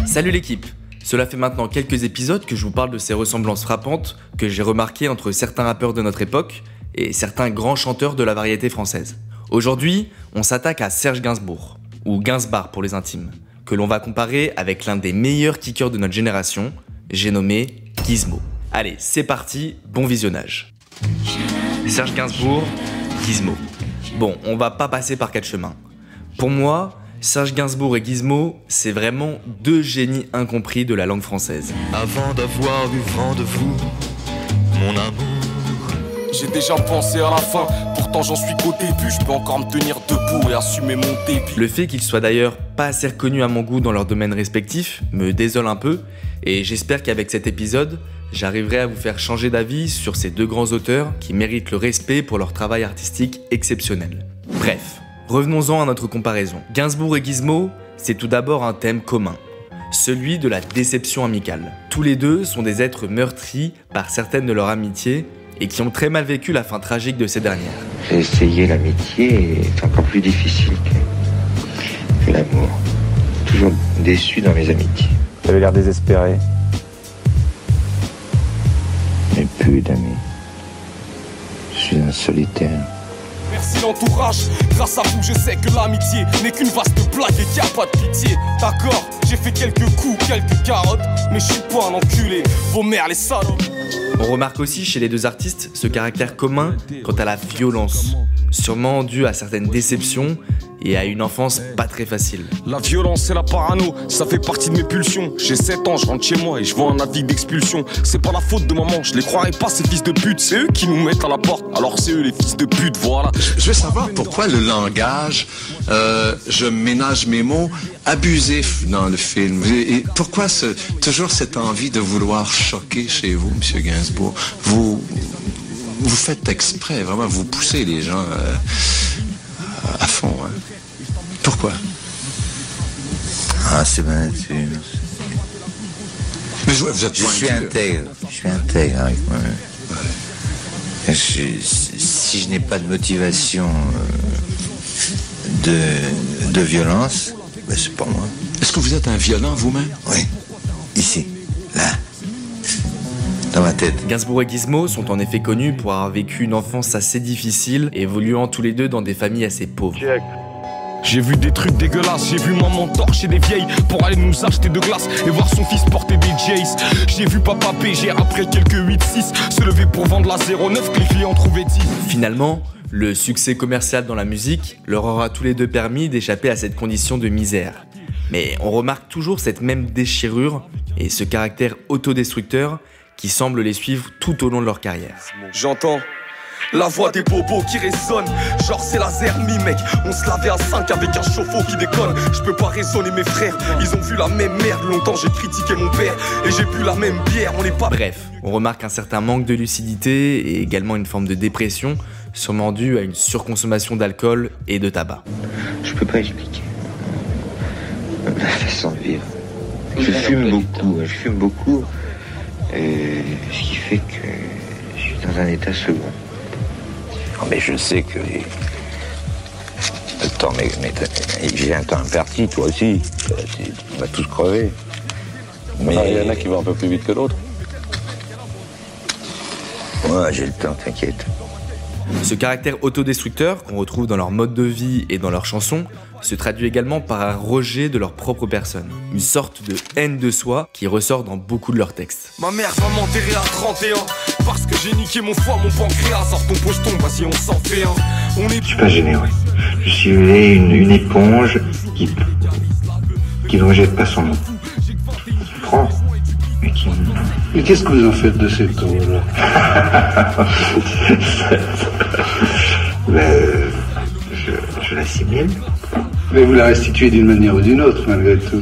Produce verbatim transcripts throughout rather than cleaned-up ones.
Salut l'équipe! Cela fait maintenant quelques épisodes que je vous parle de ces ressemblances frappantes que j'ai remarquées entre certains rappeurs de notre époque et certains grands chanteurs de la variété française. Aujourd'hui, on s'attaque à Serge Gainsbourg, ou Gainsbar pour les intimes, que l'on va comparer avec l'un des meilleurs kickers de notre génération, j'ai nommé Gizmo. Allez, c'est parti, bon visionnage. Serge Gainsbourg, Gizmo. Bon, on va pas passer par quatre chemins. Pour moi, Serge Gainsbourg et Gizmo, c'est vraiment deux génies incompris de la langue française. Avant d'avoir eu vent de vous, mon amour, j'ai déjà pensé à la fin, pourtant j'en suis qu'au début, je peux encore me tenir debout et assumer mon débit. Le fait qu'ils soient d'ailleurs pas assez reconnus à mon goût dans leur domaine respectif me désole un peu, et j'espère qu'avec cet épisode, j'arriverai à vous faire changer d'avis sur ces deux grands auteurs qui méritent le respect pour leur travail artistique exceptionnel. Bref, revenons-en à notre comparaison. Gainsbourg et Gizmo, c'est tout d'abord un thème commun, celui de la déception amicale. Tous les deux sont des êtres meurtris par certaines de leurs amitiés et qui ont très mal vécu la fin tragique de ces dernières. J'ai essayé l'amitié et c'est encore plus difficile que, que l'amour. Toujours déçu dans mes amitiés. Vous avez l'air désespéré. Mais plus d'amis. Je suis un solitaire. Merci l'entourage, grâce à vous je sais que l'amitié n'est qu'une vaste blague et qu'il n'y a pas de pitié. D'accord, j'ai fait quelques coups, quelques carottes, mais je suis pas un enculé, vos mères les salopes. On remarque aussi chez les deux artistes ce caractère commun quant à la violence, sûrement dû à certaines déceptions et à une enfance pas très facile. La violence et la parano, ça fait partie de mes pulsions. J'ai sept ans, je rentre chez moi et je vois un avis d'expulsion. C'est pas la faute de maman, je les croirais pas ces fils de pute. C'est eux qui nous mettent à la porte, alors c'est eux les fils de pute, voilà. Je veux savoir pourquoi le langage, euh, je ménage mes mots, abusif dans le film. Et pourquoi ce, toujours cette envie de vouloir choquer chez vous, Monsieur Gainsbourg? Vous, vous faites exprès, vraiment, vous poussez les gens euh, à fond. Hein. Pourquoi? Ah, c'est bien sûr. Mais je, vous êtes je suis intègre. Je suis intègre avec moi-même. Ouais. Je, si je n'ai pas de motivation de, de violence, ben c'est pas moi. Est-ce que vous êtes un violent vous-même? Oui. Ici. Là. Dans ma tête. Gainsbourg et Gizmo sont en effet connus pour avoir vécu une enfance assez difficile, évoluant tous les deux dans des familles assez pauvres. Check. J'ai vu des trucs dégueulasses, j'ai vu maman torcher des vieilles pour aller nous acheter de glace et voir son fils porter des Jays. J'ai vu papa P G après quelques huit six se lever pour vendre la zéro neuf que les clients trouvaient dix. Finalement, le succès commercial dans la musique leur aura tous les deux permis d'échapper à cette condition de misère. Mais on remarque toujours cette même déchirure et ce caractère autodestructeur qui semble les suivre tout au long de leur carrière. J'entends la voix des bobos qui résonne, genre c'est la zermie mec. On se lavait à cinq avec un chauffe-eau qui déconne. Je peux pas raisonner mes frères, ils ont vu la même merde. Longtemps j'ai critiqué mon père et j'ai bu la même bière, on n'est pas... Bref, on remarque un certain manque de lucidité et également une forme de dépression, sûrement due à une surconsommation d'alcool et de tabac. Je peux pas expliquer la façon de vivre. Je fume beaucoup, je fume beaucoup, et ce qui fait que je suis dans un état second. Mais je sais que les... le temps mais, mais, j'ai un temps imparti, toi aussi. On va tous crever. Mais il y en a qui vont un peu plus vite que l'autre. Ouais, j'ai le temps, t'inquiète. Ce caractère autodestructeur qu'on retrouve dans leur mode de vie et dans leurs chansons se traduit également par un rejet de leur propre personne, une sorte de haine de soi qui ressort dans beaucoup de leurs textes. Ma mère va m'enterrer à trente et un parce que j'ai niqué mon foie, mon pancréas. Sors ton pocheton, vas-y on s'en fait un. On est... Je suis pas généreux. Je suis une, une éponge qui, qui ne rejette pas son eau. Qui prend, mais qui... Mais qu'est-ce que vous en faites de cette eau-là? Ben, je, je l'assimile. Mais vous la restituez d'une manière ou d'une autre, malgré tout.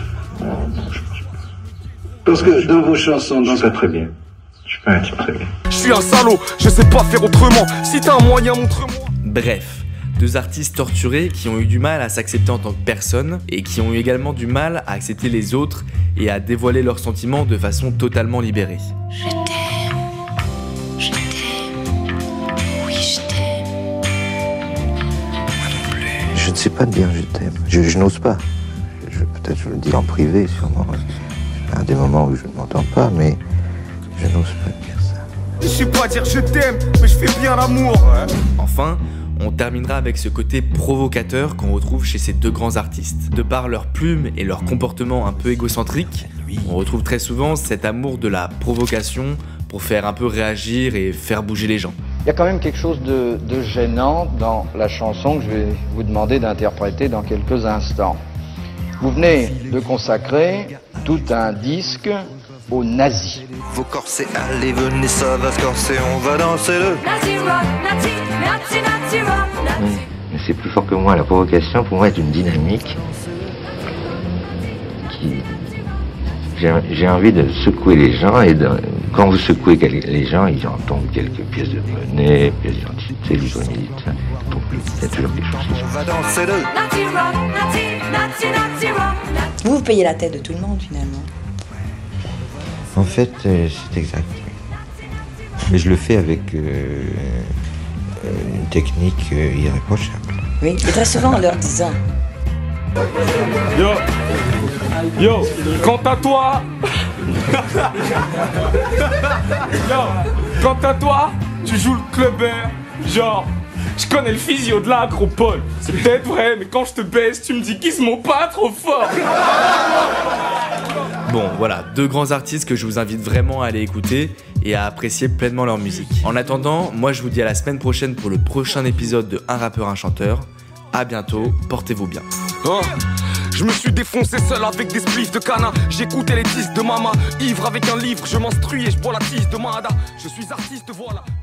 Parce que dans vos chansons... Dans... Je suis pas très bien. Je suis pas un type très bien. Je suis un salaud, je sais pas faire autrement. Si t'as un moyen, montre-moi. Bref, deux artistes torturés qui ont eu du mal à s'accepter en tant que personne et qui ont eu également du mal à accepter les autres et à dévoiler leurs sentiments de façon totalement libérée. Je t'aime, je t'aime, oui je t'aime. Je ne sais pas te dire je t'aime. Je, je n'ose pas. Je, peut-être je le dis en privé, sûrement. À des moments où je ne m'entends pas, mais je n'ose pas dire ça. Je sais pas dire je t'aime, mais je fais bien l'amour. Enfin, on terminera avec ce côté provocateur qu'on retrouve chez ces deux grands artistes. De par leur plume et leur comportement un peu égocentrique, on retrouve très souvent cet amour de la provocation pour faire un peu réagir et faire bouger les gens. Il y a quand même quelque chose de, de gênant dans la chanson que je vais vous demander d'interpréter dans quelques instants. Vous venez de consacrer tout un disque aux nazis. Vos corsets, allez, venez, ça va se corser, on va danser le Nazi rock, nazi, nazi, nazi rock, nazi. Mais c'est plus fort que moi. La provocation, pour moi, est une dynamique qui... J'ai, j'ai envie de secouer les gens, et de... quand vous secouez les gens, ils en tombent quelques pièces de monnaie, pièces d'identité, livres militaires. Donc il y a toujours quelque chose qui se passe. on va danser le Nazi rock, nazi, nazi, nazi rock, nazi. Vous, vous payez la tête de tout le monde, finalement. En fait, euh, c'est exact. Mais je le fais avec euh, une technique euh, irréprochable. Oui, et très souvent en leur disant. Yo, yo, quant à toi, yo, quant à toi, tu joues le clubbert, genre, je connais le physio de l'Acropole. C'est peut-être vrai, mais quand je te baisse, tu me dis qu'ils se m'ont pas trop fort. Bon, voilà, deux grands artistes que je vous invite vraiment à aller écouter et à apprécier pleinement leur musique. En attendant, moi je vous dis à la semaine prochaine pour le prochain épisode de Un rappeur, un chanteur. À bientôt, portez-vous bien. Oh. Je me suis défoncé seul avec des spliffs de canard. J'écoutais les disques de maman. Ivre avec un livre, je menstrue et je bois la tisse de Mahada. Je suis artiste, voilà.